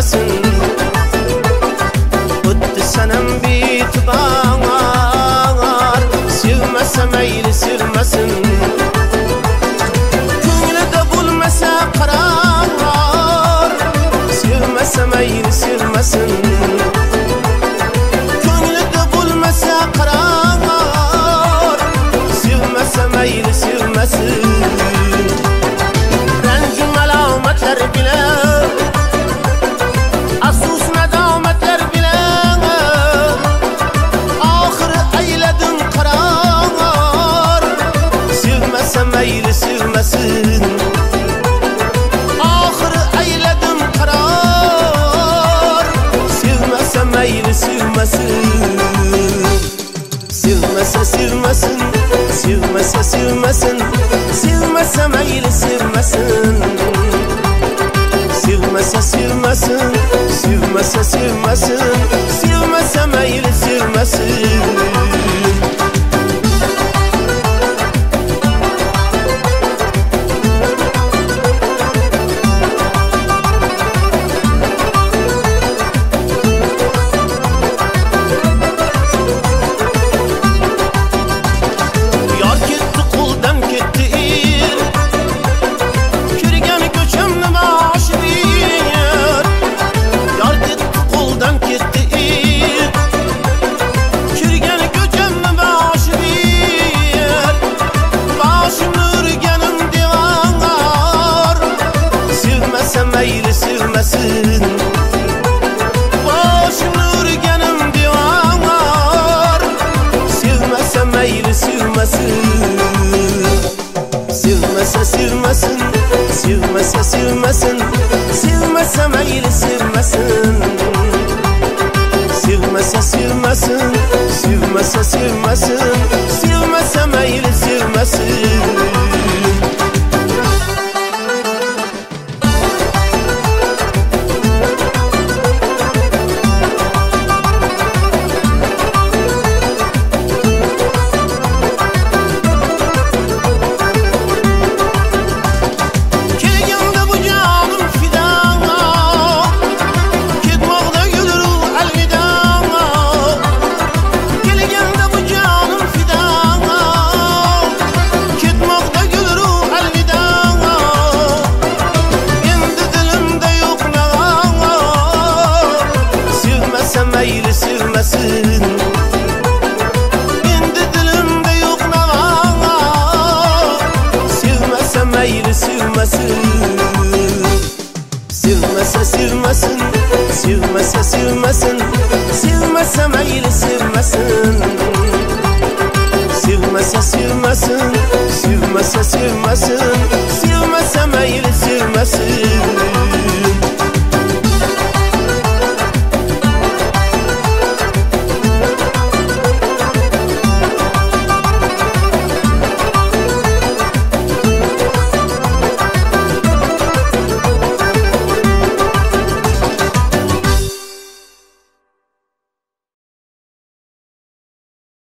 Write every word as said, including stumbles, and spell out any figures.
silmesin. Öttü senem bit bağar, silmesem eğri silmesin. Köngülde bulmasa karar, silmesem eğri silmesin. Köngülde bulmasa karar, silmesem eğri silmesin. Rencim alametler bile, afsus nedametler bile, ahırı eyledim karar, silmesem eğri silmesin. Ahırı eyledim karar, silmesem eğri silmesin. Silmese silmesin, silmese silmesin, silmesem eğri silmesin. Silmese silmesin, silmese silmesin, silmesem eğri silmesin. Eğri silmesin. Başım nurgenim divanar, silmesem eğri silmesin. Silmese silmesin, silmese silmesin, silmesem eğri silmesin. Silmese silmesin, silmese silmesin, silmesem eğri silmesin. Eğri silmesin. Endi dilimde yok ne var, silmesem eğri silmesin. Silmese silmesin, silmese silmesin, silmesem eğri silmesin. Silmese silmesin, silmese silmesin, silmesem